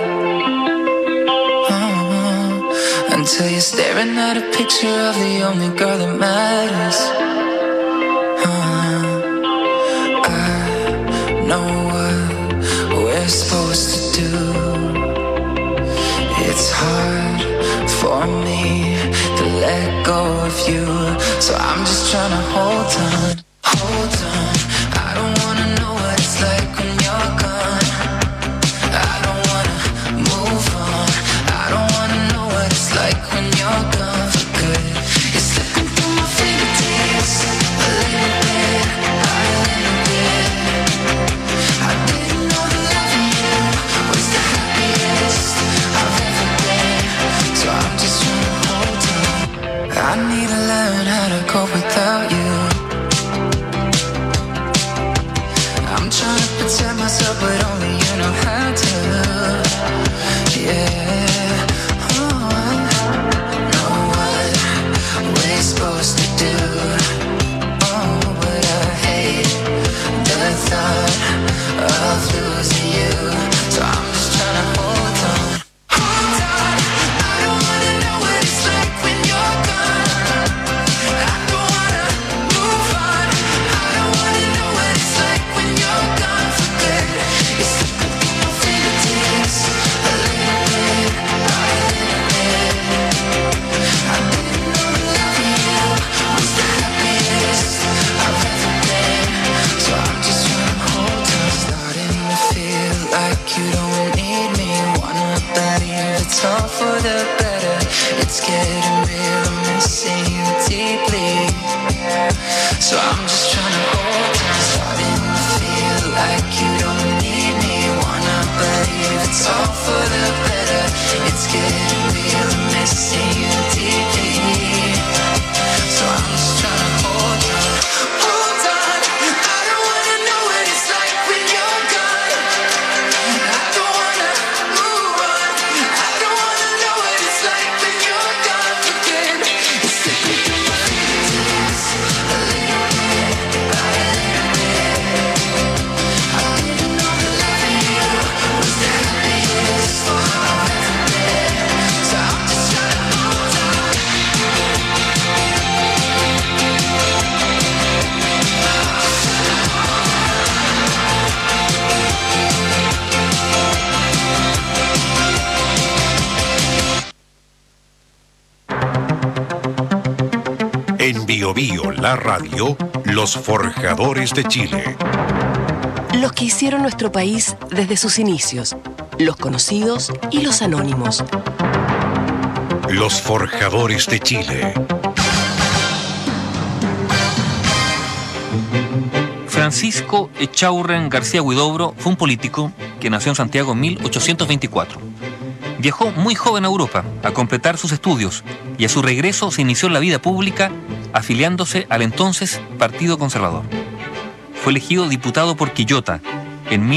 until you're staring at a picture of the only girl that matters. I know what we're supposed to do. It's hard for me to let go of you, so I'm just trying to hold on. I don't wanna know what it's like when you're gone. Like when you're gone for good, you're slipping through my fingertips, a little bit, a little bit. I didn't know that loving you was the happiest I've ever been, so I'm just trying to hold on. I need to learn how to cope without you. I'm trying to protect myself, but only you know how to. Yeah. Supposed to do, oh, but I hate the thought of losing you, so I'm just trying to hold on. I don't wanna know what it's like when you're gone. I don't wanna move on. I don't wanna know what it's like when you're gone for good. You're slipping through my fingertips, a little bit, a little bit. I didn't know that loving you was the happiest I've ever been, so I'm just trying to hold on. Starting to So I'm just trying to hold on. Starting to feel like you don't need me. Wanna believe it's all for the better. It's getting real, missing you deeply. So I'm just trying to hold on. Hold on. I don't wanna know what it's like when you're gone. I don't wanna move on. I don't wanna know what it's like when you're gone again. It's slipping through my fingers a little bit by a little bit. I didn't know that loving you was the happiest I've ever been. So I'm just trying to hold on. En Bio Bio, la radio, los forjadores de Chile. Los que hicieron nuestro país desde sus inicios, los conocidos y los anónimos. Los forjadores de Chile. Francisco Echaurren García Huidobro fue un político que nació en Santiago en 1824. Viajó muy joven a Europa a completar sus estudios y a su regreso se inició en la vida pública afiliándose al entonces Partido Conservador. Fue elegido diputado por Quillota en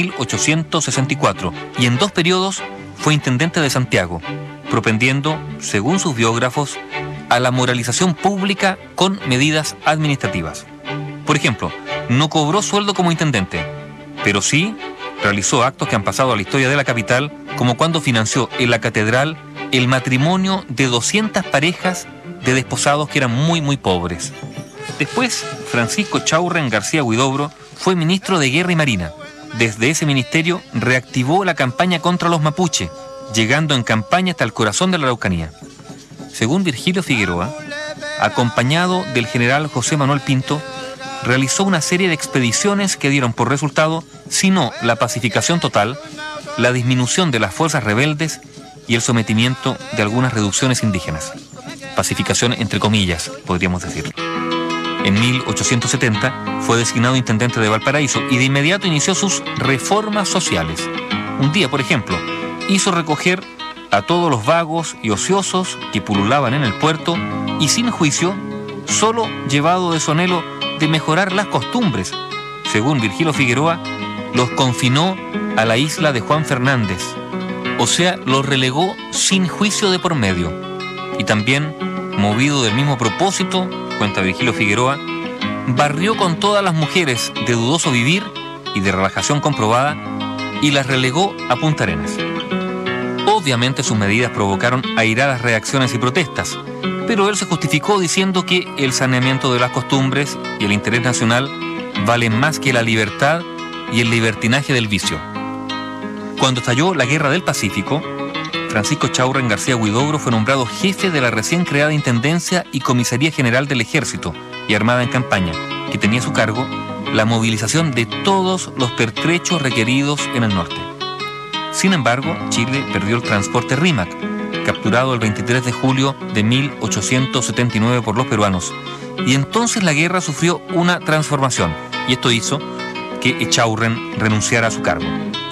1864 y en 2 periodos fue intendente de Santiago, propendiendo, según sus biógrafos, a la moralización pública con medidas administrativas. Por ejemplo, no cobró sueldo como intendente, pero sí realizó actos que han pasado a la historia de la capital, como cuando financió en la catedral el matrimonio de 200 parejas de desposados que eran muy pobres. Después, Francisco Echaurren García Huidobro fue ministro de Guerra y Marina. Desde ese ministerio reactivó la campaña contra los mapuche, llegando en campaña hasta el corazón de la Araucanía. Según Virgilio Figueroa, acompañado del general José Manuel Pinto, realizó una serie de expediciones que dieron por resultado, si no la pacificación total, la disminución de las fuerzas rebeldes y el sometimiento de algunas reducciones indígenas. Pacificación entre comillas, podríamos decir. En 1870 fue designado intendente de Valparaíso y de inmediato inició sus reformas sociales. Un día, por ejemplo, hizo recoger a todos los vagos y ociosos que pululaban en el puerto y sin juicio, solo llevado de su anhelo de mejorar las costumbres. Según Virgilio Figueroa, los confinó a la isla de Juan Fernández, o sea, los relegó sin juicio de por medio. Y también, movido del mismo propósito, cuenta Virgilio Figueroa, barrió con todas las mujeres de dudoso vivir y de relajación comprobada y las relegó a Punta Arenas. Obviamente sus medidas provocaron airadas reacciones y protestas, pero él se justificó diciendo que el saneamiento de las costumbres y el interés nacional valen más que la libertad y el libertinaje del vicio. Cuando estalló la Guerra del Pacífico, Francisco Echaurren García Huidobro fue nombrado jefe de la recién creada Intendencia y Comisaría General del Ejército y Armada en Campaña, que tenía a su cargo la movilización de todos los pertrechos requeridos en el norte. Sin embargo, Chile perdió el transporte Rímac, capturado el 23 de julio de 1879 por los peruanos, y entonces la guerra sufrió una transformación, y esto hizo que Echaurren renunciara a su cargo.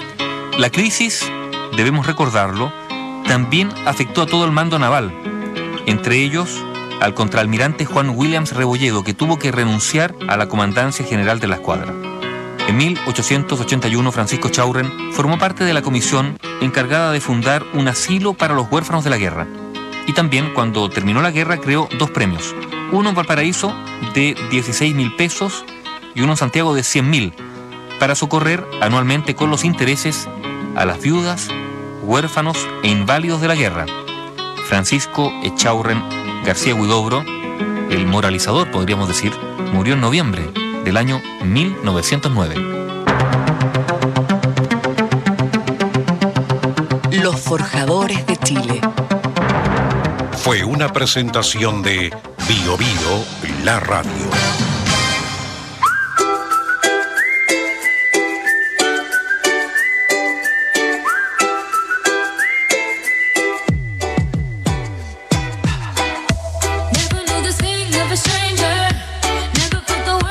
La crisis, debemos recordarlo, también afectó a todo el mando naval, entre ellos al contraalmirante Juan Williams Rebolledo, que tuvo que renunciar a la comandancia general de la escuadra. En 1881, Francisco Echaurren formó parte de la comisión encargada de fundar un asilo para los huérfanos de la guerra. Y también, cuando terminó la guerra, creó 2 premios. Uno en Valparaíso de 16.000 pesos y uno en Santiago de 100.000, para socorrer anualmente con los intereses a las viudas, huérfanos e inválidos de la guerra. Francisco Echaurren García Huidobro, el moralizador, podríamos decir, murió en noviembre del año 1909. Los forjadores de Chile. Fue una presentación de Bio Bio, la radio. Never knew this thing of a stranger. Never felt the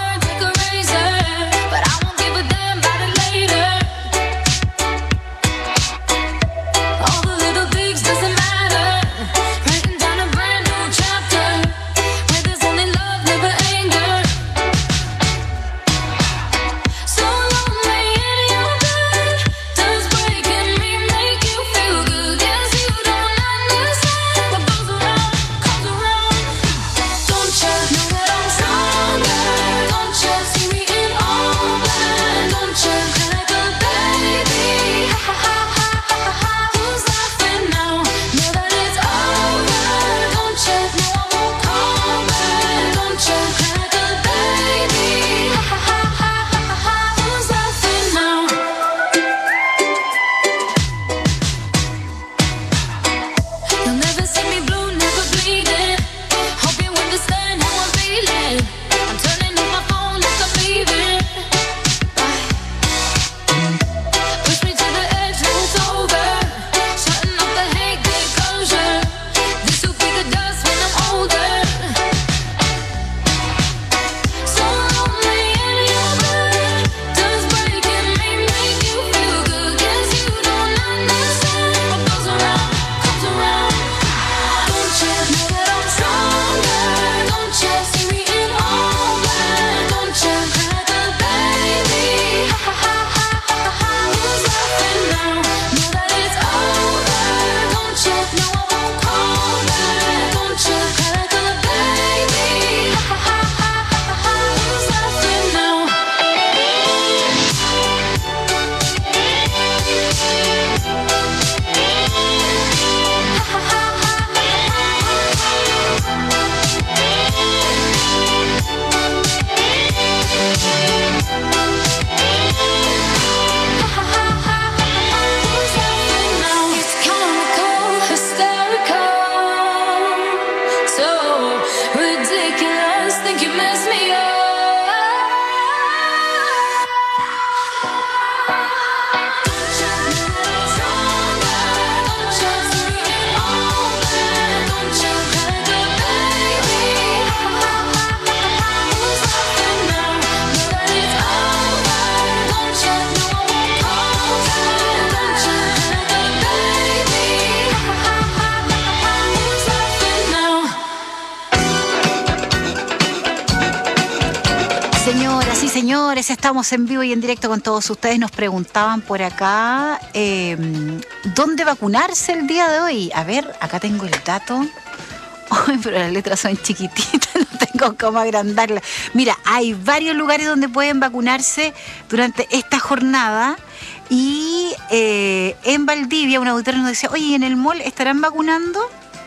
Señoras y señores, estamos en vivo y en directo con todos ustedes. Nos preguntaban por acá dónde vacunarse el día de hoy. A ver, acá tengo el dato. Ay, pero las letras son chiquititas, no tengo cómo agrandarlas. Mira, hay varios lugares donde pueden vacunarse durante esta jornada. Y en Valdivia, un auditor nos decía, oye, ¿en el mall estarán vacunando?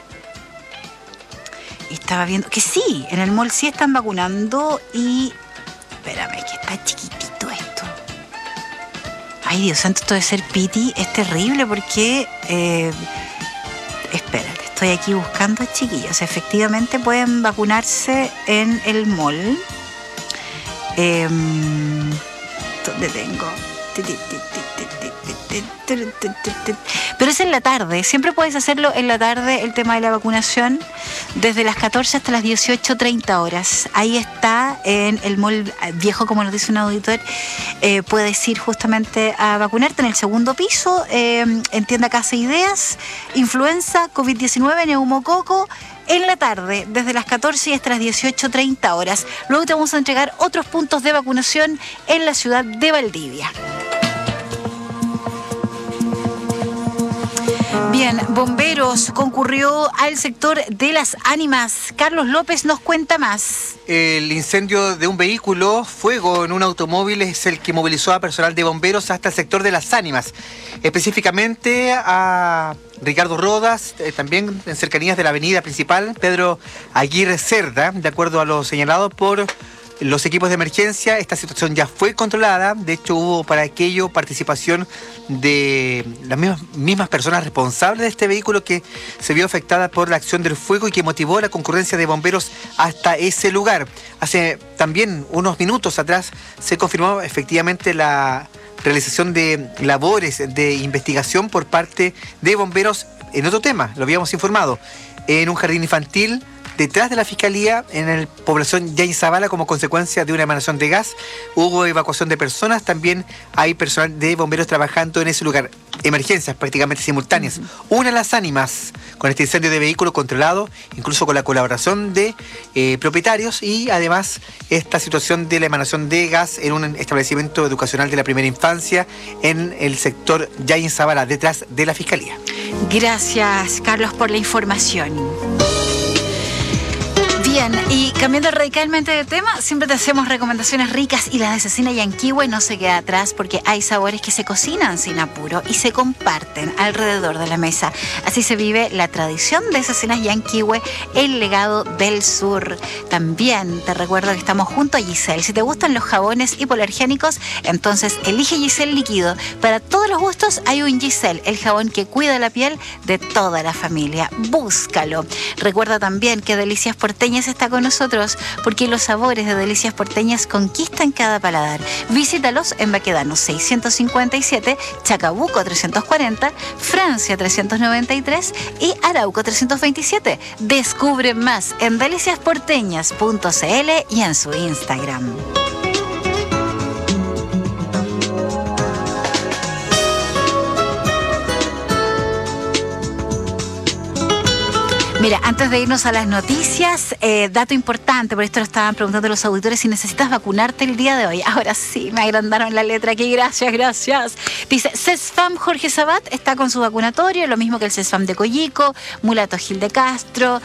Y estaba viendo que sí, en el mall sí están vacunando y... Espérame, que está chiquitito esto. Ay, Dios santo, esto de ser piti es terrible porque... espérate, estoy aquí buscando a chiquillos. Efectivamente pueden vacunarse en el mall. ¿Dónde tengo? Pero es en la tarde, siempre puedes hacerlo en la tarde, el tema de la vacunación, desde las 14 hasta las 18:30 horas. Ahí está, en el mall viejo, como nos dice un auditor, puedes ir justamente a vacunarte en el segundo piso, en tienda Casa Ideas, influenza, COVID-19, neumococo, en la tarde, desde las 14 y hasta las 18:30 horas. Luego te vamos a entregar otros puntos de vacunación en la ciudad de Valdivia. Bien, bomberos concurrió al sector de Las Ánimas. Carlos López nos cuenta más. El incendio de un vehículo, fuego en un automóvil, es el que movilizó a personal de bomberos hasta el sector de Las Ánimas. Específicamente a Ricardo Rodas, también en cercanías de la avenida principal, Pedro Aguirre Cerda, de acuerdo a lo señalado por los equipos de emergencia. Esta situación ya fue controlada. De hecho, hubo para aquello participación de las mismas personas responsables de este vehículo que se vio afectada por la acción del fuego y que motivó la concurrencia de bomberos hasta ese lugar. Hace también unos minutos atrás se confirmó efectivamente la realización de labores de investigación por parte de bomberos en otro tema, lo habíamos informado, en un jardín infantil detrás de la Fiscalía, en la población Yain Zavala, como consecuencia de una emanación de gas. Hubo evacuación de personas, también hay personal de bomberos trabajando en ese lugar. Emergencias prácticamente simultáneas. Una Las Ánimas, con este incendio de vehículo controlado, incluso con la colaboración de propietarios, y además esta situación de la emanación de gas en un establecimiento educacional de la primera infancia en el sector Yain Zavala, detrás de la Fiscalía. Gracias, Carlos, por la información. Bien, y cambiando radicalmente de tema, siempre te hacemos recomendaciones ricas y la de Cecina Yanquihue no se queda atrás porque hay sabores que se cocinan sin apuro y se comparten alrededor de la mesa. Así se vive la tradición de Cecinas Yanquihue, el legado del sur. También te recuerdo que estamos junto a Giselle. Si te gustan los jabones hipoalergénicos, entonces elige Giselle Líquido. Para todos los gustos hay un Giselle, el jabón que cuida la piel de toda la familia. Búscalo. Recuerda también que Delicias Porteñas está con nosotros porque los sabores de Delicias Porteñas conquistan cada paladar. Visítalos en Baquedano 657, Chacabuco 340, Francia 393 y Arauco 327. Descubre más en deliciasporteñas.cl y en su Instagram. Mira, antes de irnos a las noticias, dato importante, por esto lo estaban preguntando los auditores, si necesitas vacunarte el día de hoy. Ahora sí, me agrandaron la letra aquí, gracias. Dice, CESFAM Jorge Sabat está con su vacunatorio, lo mismo que el CESFAM de Coyico, Mulato Gil de Castro,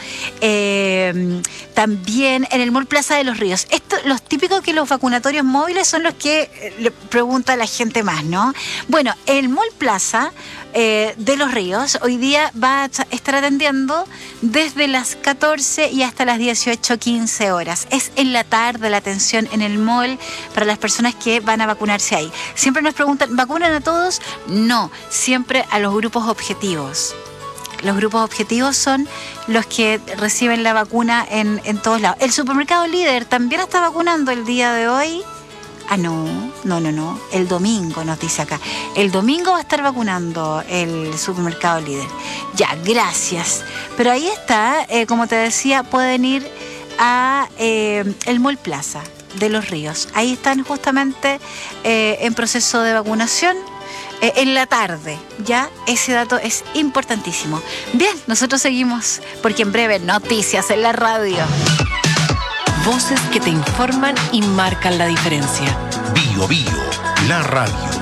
también en el Mall Plaza de los Ríos. Los típicos que los vacunatorios móviles son los que le pregunta a la gente más, ¿no? Bueno, el Mall Plaza de los Ríos hoy día va a estar atendiendo desde las 14 y hasta las 18:15 horas. Es en la tarde la atención en el mall para las personas que van a vacunarse ahí. Siempre nos preguntan, ¿vacunan a todos? No, siempre a los grupos objetivos. Los grupos objetivos son los que reciben la vacuna en todos lados. El supermercado Líder también está vacunando el día de hoy. Ah, no. El domingo nos dice acá. El domingo va a estar vacunando el supermercado Líder. Ya, gracias. Pero ahí está, como te decía, pueden ir a el Mall Plaza de los Ríos. Ahí están justamente en proceso de vacunación. En la tarde, ya ese dato es importantísimo. Bien, nosotros seguimos porque en breve noticias en la radio. Voces que te informan y marcan la diferencia. Bio Bio, la radio.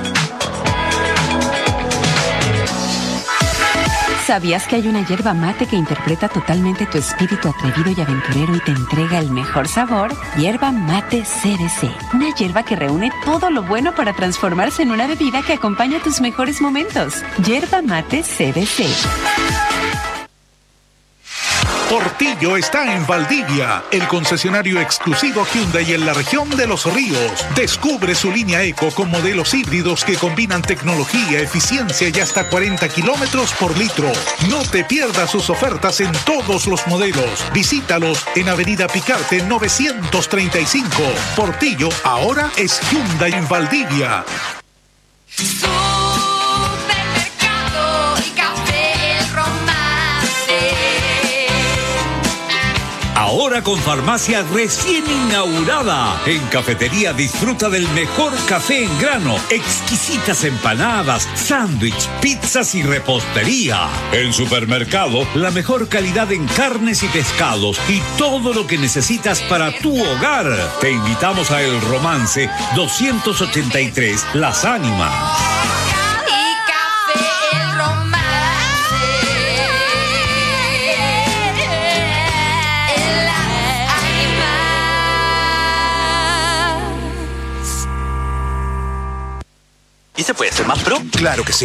¿Sabías que hay una yerba mate que interpreta totalmente tu espíritu atrevido y aventurero y te entrega el mejor sabor? Yerba mate CBC. Una yerba que reúne todo lo bueno para transformarse en una bebida que acompaña tus mejores momentos. Yerba mate CBC. Portillo está en Valdivia, el concesionario exclusivo Hyundai en la región de Los Ríos. Descubre su línea Eco con modelos híbridos que combinan tecnología, eficiencia y hasta 40 kilómetros por litro. No te pierdas sus ofertas en todos los modelos. Visítalos en Avenida Picarte 935. Portillo ahora es Hyundai en Valdivia. Supermercado y café El Romance. Ahora con farmacia recién inaugurada. En cafetería disfruta del mejor café en grano, exquisitas empanadas, sándwich, pizzas y repostería. En supermercado, la mejor calidad en carnes y pescados y todo lo que necesitas para tu hogar. Te invitamos a El Romance 283 Las Ánimas. ¿Y se puede ser más pro? Claro que sí.